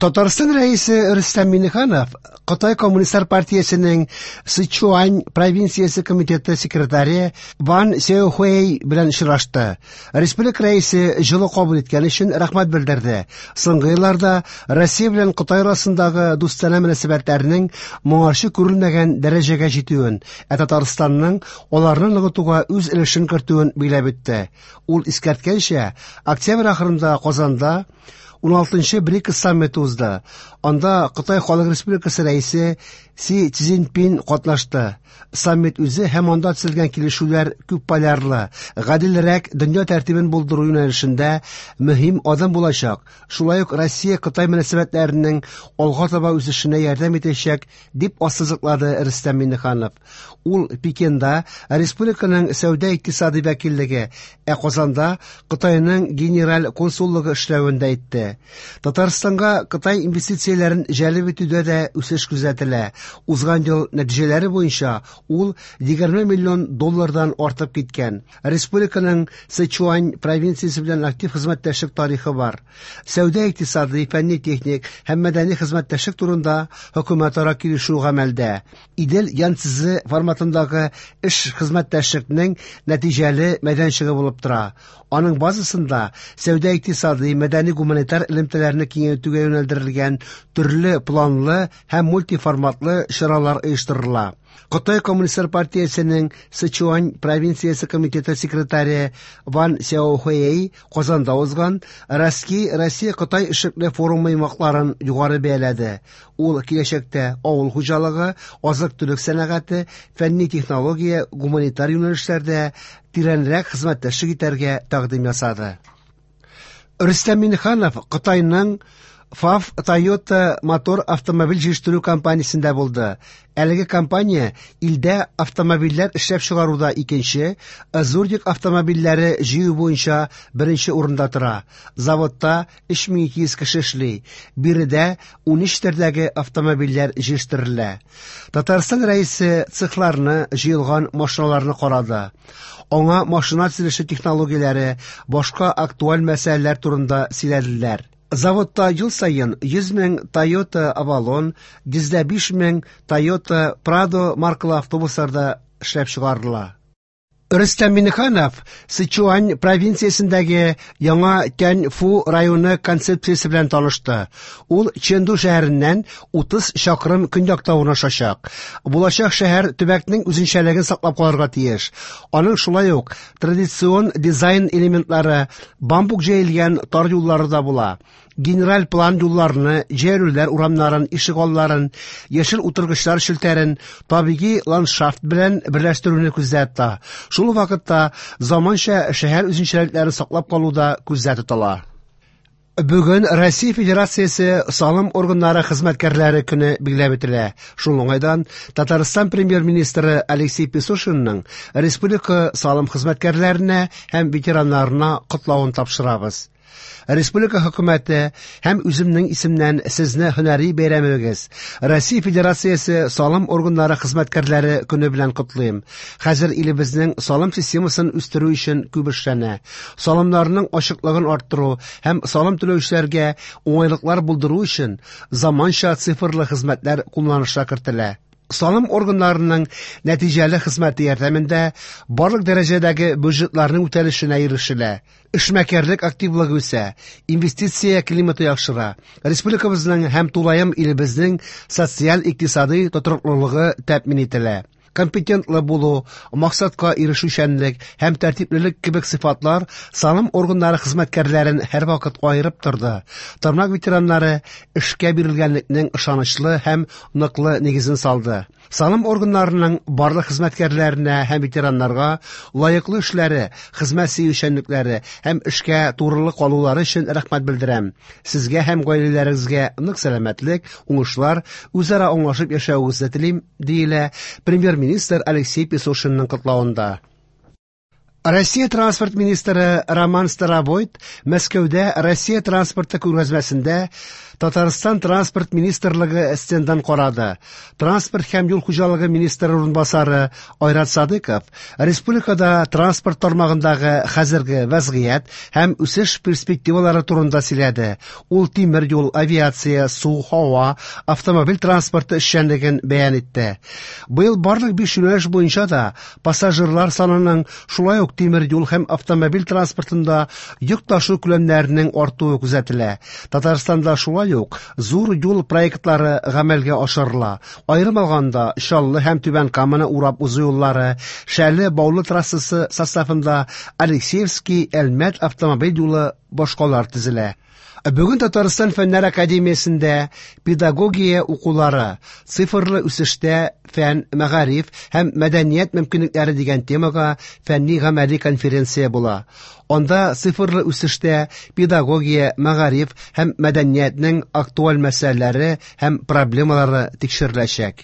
Татарстан рәисе Рөстәм Миңнеханов Кытай Коммунистлар партиясенең Сычуань провинциясе комитеты секретаре Ван Сяохуэй белән очрашты. Республика рәисе җылы кабул иткән өчен рәхмәт белдерде. Соңгы елларда Россия белән Кытай арасындагы дустана мөнәсәбәтләрнең моңарчы күрелмәгән дәрәҗәгә җитүен, Татарстанның аларны ныгытуга үз өлешен кертүен биләп үтте. Ул искәрткәнчә, октябрь ахырында Казанда 16-нчы БРИКС саммиты узды. Анда Кытай Халык Республикасы рәисе Си Цзиньпин катнашты. Саммит үзе һәм анда төзелгән килешүләр күп полярлы, гадилрәк дөнья тәртибен булдыру юнәлешендә мөһим адым булачак. Шулай ук Россия-Кытай мөнәсәбәтләренең алга таба үсешенә ярдәм итәчәк, дип ассызыклады Рөстәм Миңнеханов. Ул Пекинда республиканың сәүдә-икътисади вәкиллеге, Казанда Кытайның генераль консуллыгы эшләвендә әйтте. Татарстанга Кытай инвестицияләрен җәлеп итүдә дә үсеш күзәтелә. Узган ел нәтиҗәләре буенча ул 20 миллион доллардан артып киткән. Республиканың Сычуань провинциясе белән актив хезмәттәшлек тарихы бар. Сәүдә-икътисади, фәнни-техник һәм мәдәни хезмәттәшлек турында хөкүмәт-ара килешү гамәлдә. Идел Янцзы форматындагы эш хезмәттәшлекнең нәтиҗәле мәйданчыгы булып тора. Аның базасында сәүдә-икътисади, мәдәни-гуманитар элемтәләрне киңәйтүгә юнәлдерелгән төрле планлы һәм мультиформатлы чаралар оештырыла. Кытай Коммунистлар партиясенең Сычуань провинциясе комитеты секретаре Ван Сяохуэй Казанда узган Россия-Кытай эшлекле форумы йомакларын югары бәяләде. Ул киләчәктә авыл хуҗалыгы, азык-төлек сәнәгате, фәнни технология, гуманитар юнәлешләрдә тирәнрәк хезмәттәшлек итәргә тәкъдим ясады. Рөстәм Миңнеханов Кытайның ФАВ Toyota мотор автомобиль җитештерү компаниясендә булды. Әлеге компания илдә автомобильләр эшләп чыгаруда икенче, Зурдик автомобильләре җыю буенча беренче урында тора. Заводта 3200 кеше эшли. Биредә 13 төрдәге автомобильләр җитештерелә. Татарстан рәисе цехларны, җыелган машиналарны карады. Аңа машина төзелеше технологияләре, башка актуаль мәсьәләләр турында сөйләделәр. Заводта ел сайын 100 мең Toyota Avalon, 105 мең Toyota Prado маркалы автобусларда эшләп чыгарыла. Рөстәм Миңнеханов Сычуань провинциясендәге яңа Тяньфу районы концепциясе белән танышты. Ул Чэнду шәһәреннән 30 чакрым көньякта урнашачак. Булачак шәһәр төбәкнең үзенчәлеген саклап калырга тиеш. Аның шулай ук традицион дизайн элементлары, бамбук җәелгән тар юллары да була. Генераль план юлларны, җәйлүләр урамнарын, ишегалларын, яшел утыргычлар шелтәрен табигый ландшафт белән берләштерүне күздә тота. Шул вакытта заманча шәһәр үзенчәлекләрен саклап калуда күздә тотыла. Бүген Россия Федерациясе салым органнары хезмәткәрләре көне билгеләп үтелә. Шул уңайдан Татарстан премьер-министры Алексей Песошинның республика салым хезмәткәрләренә һәм ветераннарына котлавын тапшырабыз. Республика хөкүмәте һәм үземнең исемнән сезне һөнәри бәйрәмегез, Россия Федерациясе салым органнары хезмәткәрләре көне белән котлыйм. Хәзер илебезнең салым системасын үстерү өчен күп эшләнә. Салымнарның ачыклыгын арттыру һәм салым түләүчеләргә уңайлыклар булдыру өчен заманча цифрлы хезмәтләр кулланышка кертелә. Салым органнарының нәтиҗәле хезмәте ярдәмендә барлык дәрәҗәдәге бюджетларның үтәлешенә ирешелә. Эшмәкәрлек активлыгы үсә, инвестиция климаты яхшыра. Республикабызның һәм тулаем илебезнең социаль-икътисади тотрыклылыгы тәэмин ителә. Компетентлы булу, максатка ирешүчәнлек һәм тәртиплелек кебек сыйфатлар салым органнары хезмәткәрләрен һәр вакыт аерып торды. Тармак ветераннары эшкә бирелгәнлекнең ышанычлы һәм ныклы нигезен салды. Салым органнарының барлык хезмәткәрләренә һәм ветераннарга лаеклы эшләре, хезмәт сөючәнлекләре һәм эшкә турылы калулары өчен рәхмәт белдерәм. Сезгә һәм гаиләләрегезгә нык сәламәтлек, уңышлар, үзара аңлашып яшәүегезне телим, диелә премьер-министр Алексей Песошинның котлавында. Россия транспорт министры Роман Старобойт Мәскәүдә Россия транспорты күргәзмәсендә Татарстан транспорт министрлыгы стендан карады. Транспорт һәм юл хуҗалыгы министры урынбасары Айрат Садыков республикада транспорт тармагындагы хәзерге вазгыять һәм үсеш перспективалары турында сөйләде. Ул тимер юл, авиация, су, һава, автомобиль транспорты эшчәнлеген бәян итте. Быел барлык 5 юнәлеш буенча да пассажирлар санының, шулай ук тимер юл һәм автомобиль транспортында йөк ташу күләмнәренең артуы күзәтелә. Татарстанда шулай ук зур юл проектлары гамәлгә ашырыла. Аерым алганда Чаллы һәм Түбән Каманы урап узу юллары, Шәле Баулы трассасы составында Алексеевский Әлмәт автомобиль юлы башкалар төзелә. Бүген Татарстан Фәннәр академиясендә педагогия укулары, цифрлы үсештә фән, мәгариф һәм мәдәният мөмкинлекләре дигән темага фәнни-гамәли конференция була. Анда цифрлы үсештә педагогия, мәгариф һәм мәдәниятның актуаль мәсьәләләре һәм проблемалары тикшереләчәк.